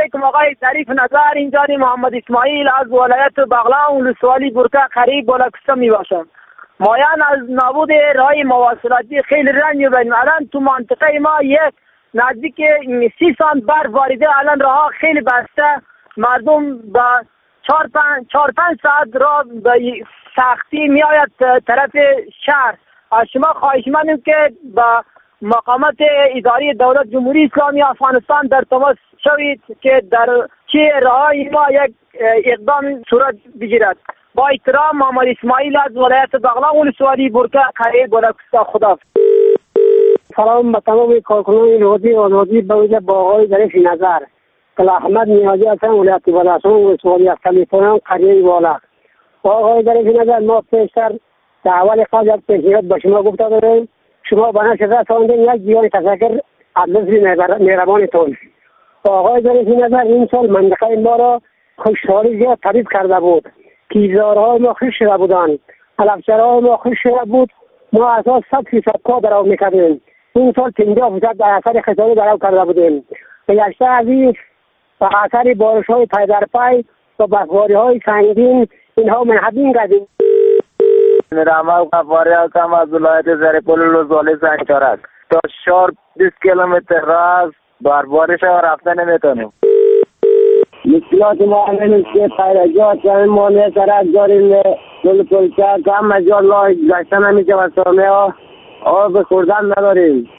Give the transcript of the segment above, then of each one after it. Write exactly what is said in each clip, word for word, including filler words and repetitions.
علیکم آقای ظریف نظر. اینجا محمد اسماعیل از ولایت بغلان ولسوالی برکه قریب بالکسته می باشم. مایان از نابود راه مواصلاتی خیلی رنج میبریم. الان تو منطقه ما یک نزدیک سی سانت برف باریده. الان راه خیلی بسته. مردم با چهار پنج چهار پنج ساعت راه به سختی میآید طرف شهر. از شما خواهشمندیم که با مقامات اداری دولت جمهوری اسلامی افغانستان در تماس شوید که در چه راهی ما یک اقدام صورت بگیرد. با احترام محمد اسماعیل از ولایت بغلان ولسوالی برکه قریب بالکسته. خدا. سلام به تمام کارکنان رادیو آزادی به ویژه با آقای ظریف نظر. کلا احمد نیازی هستم، ولایت بغلان ولسوالی از کمیتونم قریه والا. آقای ظریف نظر، ما پیشتر در اول قضیه پیشنهاد به شما گفته داریم. شما به نشد رساندین یک بیان تشکر از لطف مهربانتون. آقای ظریف نظر، این سال منطقه ما را خوشحالی زیاد تبدیل کرده بود. کیزارهای ما خوش شده بودند، علفچرهای ما خوش شده بود. ما اساس صد فیصد کار درو میکردیم. این سال پنجاه فیصد در اثر خساری درو کرده بودیم. به گشته عزیز به اثر بارش های پی در پی و برفباری های سنگین اینها منهدم گردید. میرم غفاری هستم از ولایت زریپول ولسوالی سنگچارک. تا شهر بیست کیلومتر راه است. برفباری ها رفته نمیتونیم. مشکلات ما همین که پیرجات همین مانع سرک داریم. دل پلچه کم مجال لای گشتن نمیشه و سامه ها آب خوردن نداریم.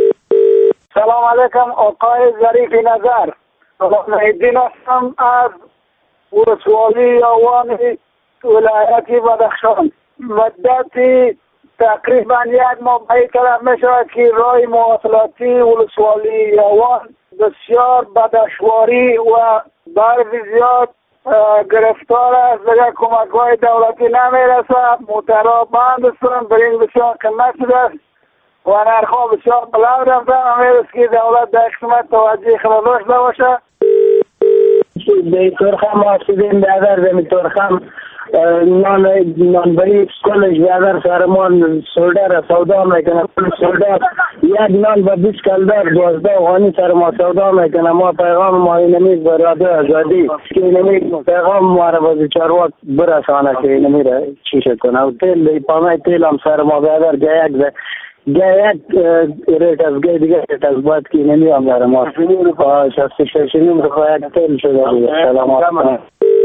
سلام علیکم آقای ظریف نظر. مهدین هستم از ولسوالی یوانی ولایت بدخشان. مدتی تقریبا یک ماه به طرف می شود که راه مواصلاتی ولسوالی یوان بسیار بدشواری و برف زیاد گرفتار است. دیگر کمک های دولتی نمی رسد. موترها بند است. برین بسیار قیمت شده است و نرخها بسیار بلند رفته. امید که دولت در قسمت توجه خود داشته باشه. به ترخم آسیدین بیادر به ترخم نان نانبری کلش بیادر سرمان سولدر سودا میکنه. سولدر یک نان با بیست کلدر دوازده افغانی سر ما سودا میکنه. ما پیغام ما اینمی برادر آزادی که اینمی پیغام ما را بازی چارواک برسانه که اینمی را چیشه کنه. و تیل پامه تیل هم سر ما بیادر گیک گه یک ریت از گه دیگه ریت از باید که اینمی هم داره ما شستی ششنیم رو خواهد تیل شده بود. سلامات.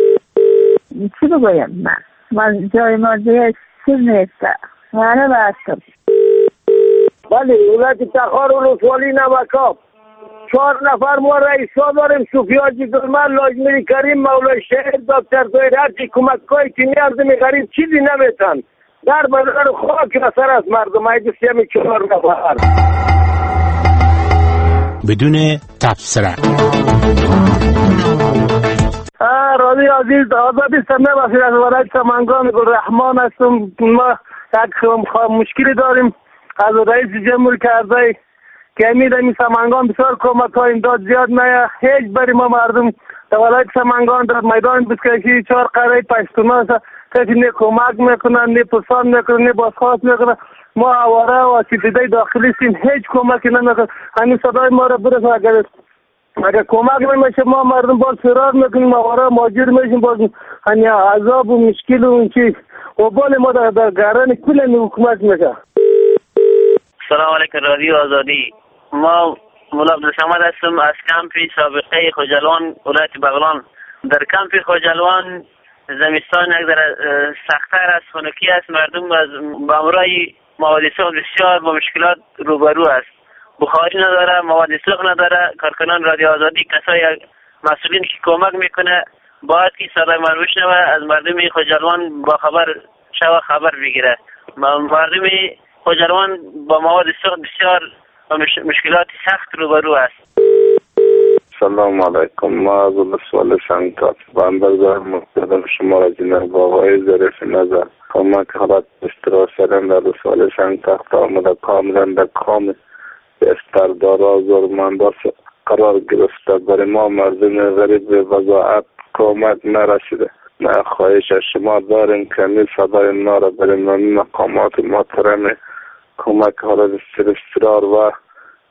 چی بگویم من؟ من جای ما دیگه چیز نیسته. مانه بستم. بله ولایت تخار ولسوالی نمکاب. چهار نفر ما رئیسا داریم. سوفیاجی گلمن، لاجمری کریم، مولای شهر، دکتر دویر. هرچی کمک‌های که میارزم غریب چیزی نمیتن. در بدر خاک را سر از مردم های بسیمی چهار نفر بدون تبصره. رادی عزیز آزادی سمه باشید. از ولایت سمنگان گلرحمان هستم. ما یک مشکلی داریم از رئیس جمهور کرده که امید این سمنگان بسیار کمک ها امداد زیاد نه. هیچ بری ما مردم در ولایت سمنگان در میدان بسکشی چهار قره پشتونا هست. کسی نه کمک میکنن، نه پرسان میکنن، نه بازخواست میکنن. ما آواره و سیدیده داخلی سیم هیچ کمکی نمیکنن. همین صدای ما را برسه. اگر اگر کمک نمیشه ما مردم باز فرار میکنیم. آواره ماجور میشیم. باز همین عذاب و مشکل و اون چیز و بال ما در, در گران کل حکومت میشه. سلام علیکم رادیو آزادی. ما مولا عبدالصمد هستم از کمپ سابقه خوجلوان ولایت بغلان. در کمپ خوجلوان زمستان یک ذره سخت‌تر است، خنکی است. مردم از بامرای مواد سوخت بسیار با مشکلات روبرو است. بخاری نداره، مواد سوخت نداره. کارکنان رادیو آزادی کسای مسئولین که کمک میکنه باید که صدای من بشنوه، از مردم خوجلوان با خبر شوه، خبر بگیره. مردم خوجلوان با مواد سوخت بسیار با مشکلات سخت روبرو است. سلام علیکم. ما از ولسوالی سنگچارک با اندازه مقتدم شما را جناب آقای ظریف نظر کمک حالت اشتراک شدن در ولسوالی سنگچارک آمده کاملا در کام استردار آزارمندان قرار گرفته. برای ما مردم غریب وضاعت کمک نرسیده. ما خواهش از شما داریم که می صدای ما را برای مقامات محترم کمک حالت استرار و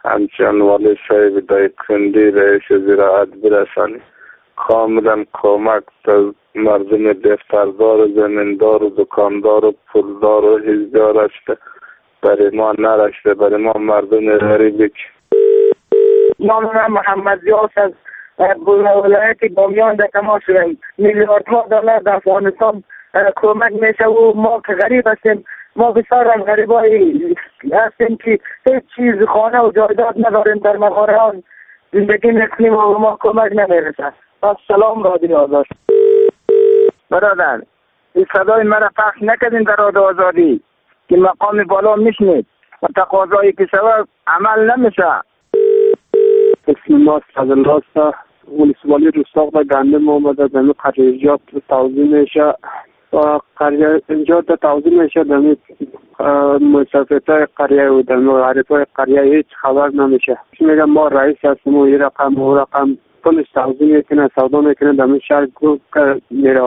همچنان والی صاحب دایکندی رئیس زراعت برسانی. کاملا کمک تا مردم دفتردار و زمیندار و دکاندار و پولدار و حزبیار است، برای ما نرشته، برای ما مردم غریبی. نام من محمد زیاس از ولایت بامیان در تماس شدیم. میلیاردها دلار در افغانستان کمک میشه و ما که غریب هستیم، ما بسیار از غریبایی هستیم که هیچ چیز خانه و جایداد نداریم، در مغارهان زندگی میکنیم و ما کمک نمیرسه. سلام رادیو آزاد. برادر این صدای مرا پخش نکردین در رادیو آزادی که مقام بالا میشنید و تقاضایی که شود عمل نمیشه. اسم ما از الله است. ولسوالی رستاق در گندم آمده دمی قریجات توضیح میشه و قریه اینجا در توضیح میشه دمی مسافرت های قریه و دمی غریب های قریه هیچ خبر نمیشه. میگم ما رئیس هستیم و یه رقم و رقم پولش توضیح میکنه، سودا میکنه دمی شهر گروه میره.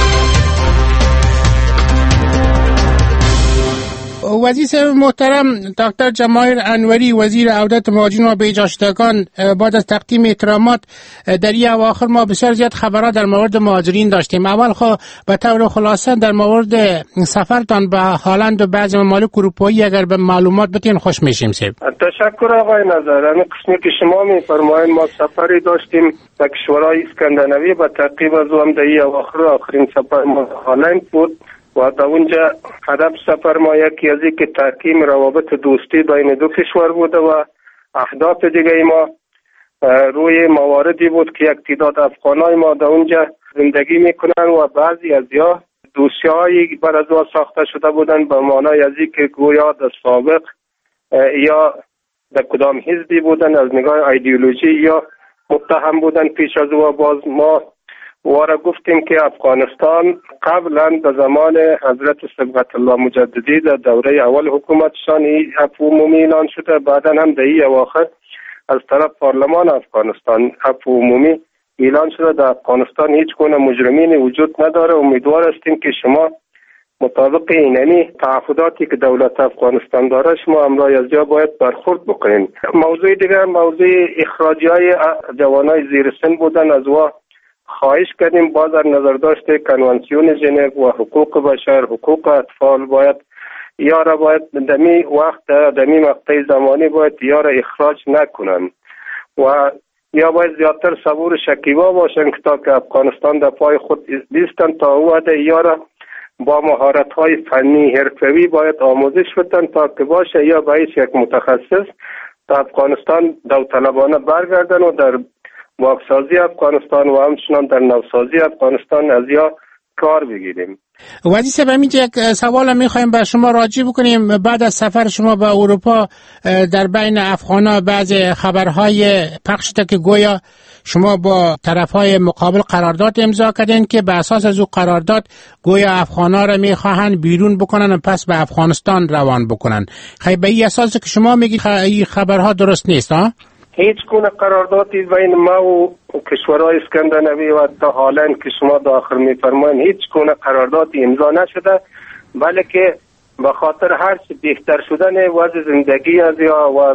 وزیر محترم دکتر جماهیر انوری وزیر عودت مهاجرین و بیجاشتگان بعد از تقدیم احترامات در این اواخر ما بسیار زیاد خبرات در مورد مهاجرین داشتیم. اول خو به طور خلاصه در مورد سفرتان به هلند و بعضی ممالک اروپایی اگر به معلومات بتین خوش میشیم. سیب تشکر آقای نظر. این قسمی که شما میفرمایید ما سفری داشتیم به کشورهای اسکاندیناوی، به تعقیب از هم در این اواخر آخرین سفر ما هلند بود و در اونجا هدف سفر ما یکی از اینکه تحکیم روابط دوستی بین دو کشور بوده و اهداف دیگه ما روی مواردی بود که یک تعداد افغانای ما در اونجا زندگی میکنن و بعضی از یا دوسیهایی بر از او ساخته شده بودن به معنای از اینکه گویا در سابق یا در کدام حزبی بودن از نگاه ایدئولوژی یا متهم بودن پیش از او. باز ما وارا گفتیم که افغانستان قبلا در زمان حضرت صبغت الله مجددی در دوره اول حکومتشان عفو عمومی اعلان شده، بعدا هم در این اواخر از طرف پارلمان افغانستان عفو عمومی اعلان شده. در افغانستان هیچ گونه مجرمین وجود نداره. امیدوار هستیم که شما مطابق اینمی تعهداتی که دولت افغانستان داره شما امرای از جا باید برخورد بکنین. موضوع دیگر موضوع اخراجی های جوانای زیر سن بودن. از وا خواهش کردیم باز در نظر داشته کنوانسیون ژنو و حقوق بشر، حقوق اطفال باید یا را باید دمی وقت دمی مقطع زمانی باید یا را اخراج نکنن و یا باید زیادتر صبور شکیبا باشن که تا که افغانستان در پای خود بیستن تا او عده یا را با مهارت های فنی حرفوی باید آموزش بدن تا که باشه یا باید یک متخصص تا افغانستان داوطلبانه برگردن و در واکسازی افغانستان و همچنان در نوسازی افغانستان از یا کار بگیریم. وزیر صاحب همینجا یک سوال میخوایم به شما راجع بکنیم. بعد از سفر شما به اروپا در بین افغانا بعض خبرهای پخش شده که گویا شما با طرفهای مقابل قرارداد امضا کردین که به اساس از او قرارداد گویا افغانا را میخواهند بیرون بکنن و پس به افغانستان روان بکنن. خیلی به این اساس که شما میگید این خبرها درست نیست ها؟ هیچ گونه قراردادی بین ما و کشورهای اسکاندیناوی و تا هلند که شما داخل میفرمایید هیچ گونه قراردادی امضا نشده، بلکه به خاطر هر چه بهتر شدن وضع زندگی از یا و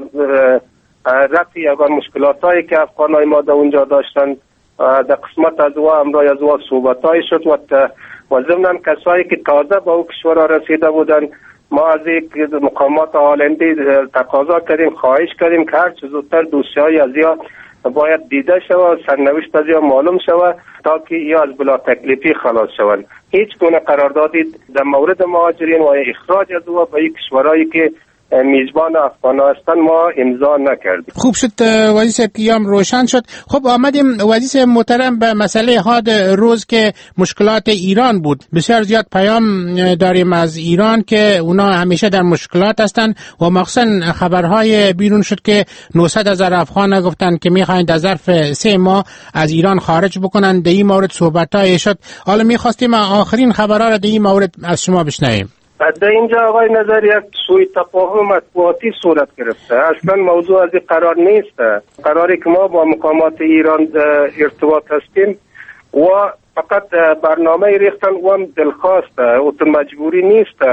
رفع یگان مشکلاتایی که افغانای ما در اونجا داشتن در قسمت از او امرای از او صحبتایی شد و و ضمن کسایی که تازه به او کشورها رسیده بودن ما از یک مقامات هلندی تقاضا کردیم، خواهش کردیم که هر چه زودتر دوسیه‌های از یا باید دیده شود، سرنوشت از یا معلوم شود تا که یا از بلا تکلیفی خلاص شوند. هیچ گونه قراردادی در مورد مهاجرین و اخراج از او به این کشورهایی که میزبان افغانستان ما امضا نکردیم. خوب شد وزیر پیام روشن شد. خب آمدیم وزیر محترم به مسئله حاد روز که مشکلات ایران بود. بسیار زیاد پیام داریم از ایران که اونا همیشه در مشکلات هستن و مخصوصا خبرهای بیرون شد که نهصد هزار افغان گفتن که میخواین در ظرف سه ماه از ایران خارج بکنن. در این مورد صحبت‌های شد. حالا میخواستیم آخرین خبرها را در این مورد از شما بشنویم. در اینجا آقای نظر یک سوء تفاهم مطبوعاتی صورت گرفته. اصلا موضوع از این قرار نیست. قراری که ما با مقامات ایران ارتباط هستیم و فقط برنامه ریختن و هم دلخواست و مجبوری نیست.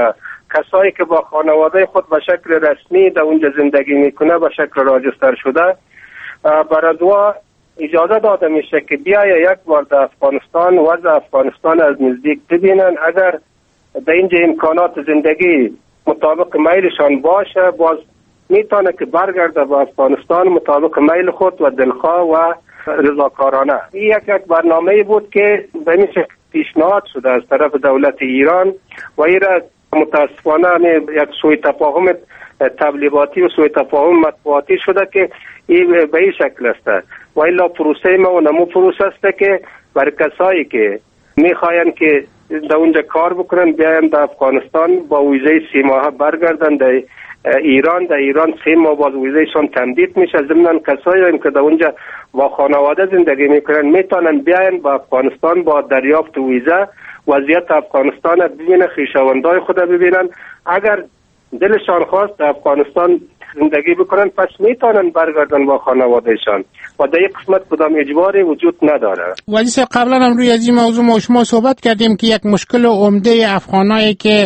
کسایی که با خانواده خود به شکل رسمی در اونجا زندگی میکنه به شکل راجستر شده برای دوا اجازه داده میشه که بیای یک بار در افغانستان وضع افغانستان از نزدیک ببینن. اگر در اینجا امکانات زندگی مطابق میلشان باشه باز میتونه که برگرده به افغانستان مطابق میل خود و دلخواه و رضاکارانه. این یک یک برنامه بود که به میشه پیشنهاد شده از طرف دولت ایران و این را متاسفانه یک سوء تفاهم تبلیغاتی و سوء تفاهم مطبوعاتی شده که این به این شکل است و الا پروسه ما و نمو پروسه است که برای کسایی که میخواین که در اونجا کار بکنن بیاین در افغانستان با ویزه سی ماه برگردن در ایران. در ایران سه ماه باز ویزهشون تمدید میشه. ضمن کسایی هم که در اونجا با خانواده زندگی میکنن میتونن بیاین با افغانستان با دریافت ویزه وضعیت افغانستان ببینن، خویشاوندای خود ببینن. اگر دلشان خواست در افغانستان زندگی بکنن پس میتونن برگردن با خانوادهشان و در یک قسمت کدام اجباری وجود نداره. ولی سه قبلا هم روی از این موضوع ما شما صحبت کردیم که یک مشکل عمده افغانایی که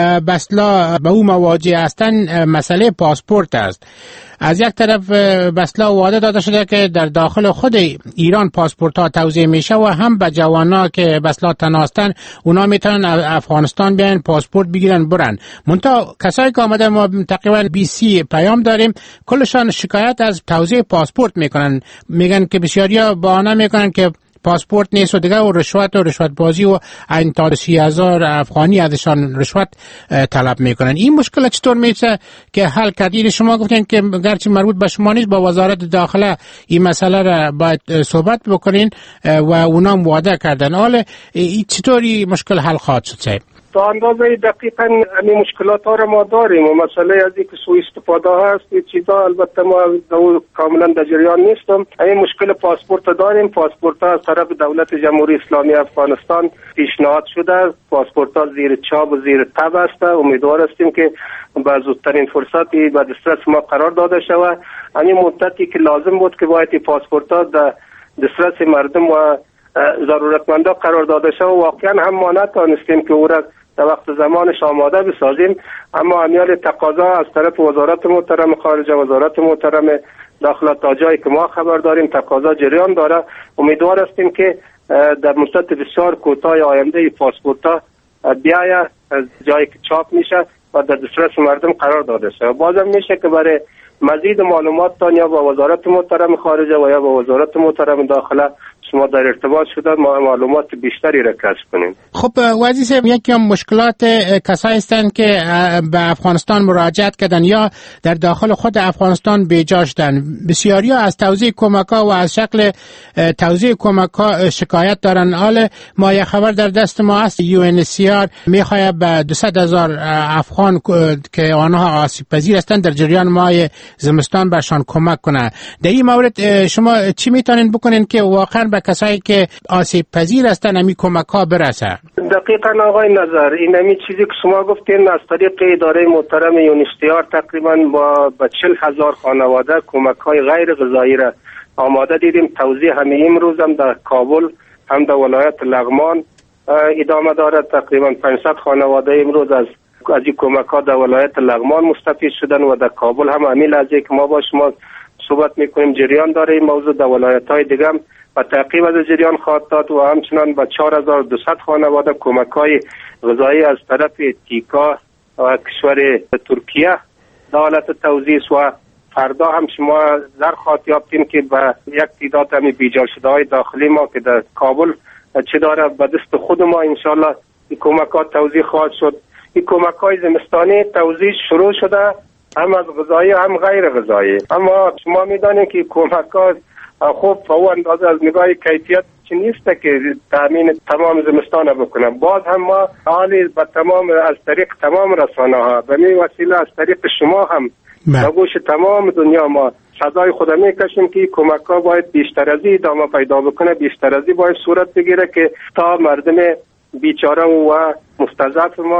بسلا به او مواجه هستند مسئله پاسپورت است. از یک طرف بسلا وعده داده شده که در داخل خود ایران پاسپورت ها توزیع میشه و هم به جوانا که بسلا تناستن اونا میتونن افغانستان بیان پاسپورت بگیرن برن. منتها کسایی که آمده ما تقریبا بیست پیام داریم کلشان شکایت از توزیع پاسپورت میکنن، میگن که بسیاریا بهانه میکنن که پاسپورت نیست و دیگه و رشوت و رشوت بازی و این تا سی هزار افغانی ازشان رشوت طلب میکنن. این مشکل چطور میشه که حل کردید؟ شما گفتین که گرچه مربوط به شما نیست با وزارت داخله این مسئله را باید صحبت بکنین و اونا هم وعده کردن. حالا این چطوری مشکل حل خواهد شد؟ تا اندازه دقیقاً همین مشکلات ها را ما داریم و مسئله از اینکه سوء استفاده هست این چیزا البته ما کاملا در جریان نیستم. همین مشکل پاسپورت داریم. پاسپورت ها از طرف دولت جمهوری اسلامی افغانستان پیشنهاد شده. پاسپورت ها زیر چاپ و زیر تب است. امیدوار هستیم که با زودترین فرصتی به دسترس ما قرار داده شود. همین مدتی که لازم بود که باید پاسپورت ها در دسترس مردم و ضرورتمندا قرار داده شود واقعا هم ما نتانستیم که او را در وقت زمانش آماده بسازیم، اما امیال تقاضا از طرف وزارت محترم خارجه وزارت محترم داخله تا جایی که ما خبر داریم تقاضا جریان داره. امیدوار هستیم که در مدت بسیار کوتاه آینده پاسپورت ها بیاید از جایی که چاپ میشه و در دسترس مردم قرار داده شود. بازم میشه که برای مزید معلومات تان یا با وزارت محترم خارجه و یا با وزارت محترم داخله شما در ارتباط شده ما معلومات بیشتری را کسب کنیم. خب وزیر یکی از مشکلات کسایی هستند که به افغانستان مراجعت کردن یا در داخل خود افغانستان بیجا شدن. بسیاری از توزیع کمک‌ها و از شکل توزیع کمک‌ها شکایت دارن. حال ما یک خبر در دست ما است یو ان سی آر می‌خواهد به دویست هزار افغان که آنها آسیب پذیر هستند در جریان ماه زمستان برشان کمک کنه. در این مورد شما چی میتونین بکنین که واقعا به کسایی که آسیب پذیر هستن همین کمک ها برسه؟ دقیقاً آقای نظر این همین چیزی که شما گفتین از طریق اداره محترم یونیستیار تقریبا با به چهل هزار خانواده کمک های غیر غذایی را آماده دیدیم. توزیع همین امروز هم در کابل هم در ولایت لغمان ادامه دارد. تقریبا پانصد خانواده امروز از از این کمک ها در ولایت لغمان مستفید شدن و در کابل هم همین لحظه که ما با شما صحبت میکنیم جریان داره. این موضوع در ولایت های دیگه هم و تعقیب از جریان خواهد داد و همچنان با چهار هزار و دویست خانواده کمک های غذایی از طرف تیکا و کشور ترکیه در حالت توزیع و فردا هم شما در خواهد یافتیم که به یک تعداد همی بیجا شده های داخلی ما که در کابل چه داره به دست خود ما انشالله این کمک ها توزیع خواهد شد. این کمک های زمستانی توزیع شروع شده هم از غذایی هم غیر غذایی. اما شما میدانید که کمک ها خوب و او اندازه از نگاه کیفیت چی نیسته که تامین تمام زمستان بکنه. باز هم ما حالی به تمام از طریق تمام رسانه ها به می وسیله از طریق شما هم به گوش تمام دنیا ما صدای خود میکشیم که کمک ها باید بیشتر از این ادامه پیدا بکنه، بیشتر از این باید صورت بگیره که تا مردم بیچاره و مستضعف ما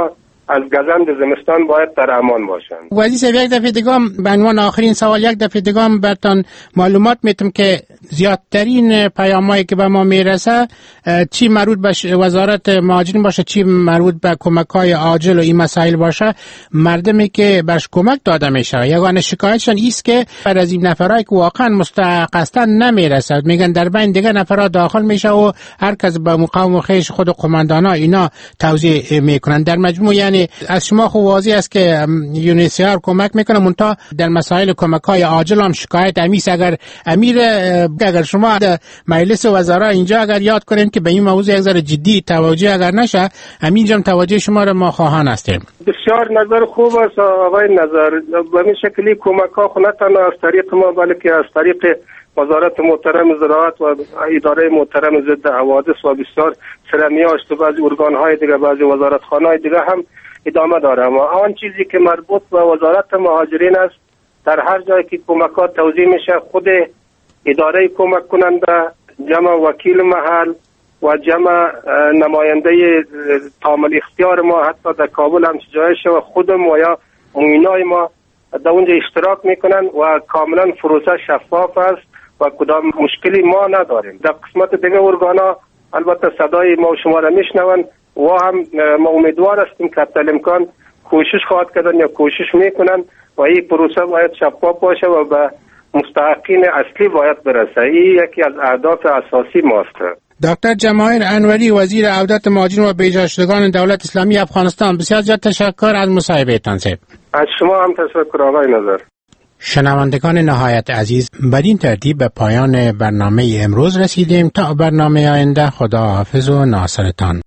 از گزند زمستان باید در امان باشند. وزیر صاحب، یک دفعه دیگه به عنوان آخرین سوال یک دفعه دیگه برتان معلومات میتم که زیادترین پیامایی که به ما میرسه چی مربوط به وزارت مهاجرین باشه، چی مربوط به کمک‌های عاجل و این مسائل باشه، مردمی که برش کمک داده میشه یگانه شکایتشان ایست که بر از این نفرایی که واقعا مستحق هستن نمیرسد، میگن در بین دیگه نفرها داخل میشه و هر کس به مقام و خیش خود قماندانا اینا توزیع میکنن. در مجموع یعنی از شما خو واضح است که یونیسیار کمک میکنه، منتها در مسائل کمک‌های عاجل هم شکایت امیس. اگر امیر اگر شما در مجلس وزرا اینجا اگر یاد کنین که به این موضوع یک ذره جدی توجه اگر نشه، همینجا توجه شما را ما خواهان هستیم. بسیار نظر خوب است آقای نظر. به این شکلی کمک ها نه تنها از طریق ما بلکه از طریق وزارت محترم زراعت و اداره محترم ضد حوادث و بسیار سرمیاشت و بعضی ارگان های دیگه، بعضی وزارت خانه های دیگه هم ادامه داره. اما آن چیزی که مربوط به وزارت مهاجرین است، در هر جایی که کمک ها توزیع میشه خود اداره کمک کننده، جمع وکیل محل و جمع نماینده تامل اختیار ما حتی در کابل هم جایش و خودم و یا موینای ما در اونجا اشتراک میکنن و کاملا پروسه شفاف است و کدام مشکلی ما نداریم. در قسمت دیگه ارگانا البته صدای ما و شما را میشنون و هم ما امیدوار هستیم که حتی امکان کوشش خواهد کردن یا کوشش میکنن و این پروسه باید شفاف باشه و به مستحقین اصلی باید برسه. این یکی از اهداف اساسی ماست. دکتر جماهیر انوری، وزیر عودت مهاجرین و بیجاشتگان دولت اسلامی افغانستان، بسیار زیاد تشکر از مصاحبهتان. از شما هم تشکر آقای نظر. شنوندگان نهایت عزیز، بدین ترتیب به پایان برنامه امروز رسیدیم. تا برنامه آینده، خدا حافظ و ناصرتان.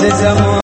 زمان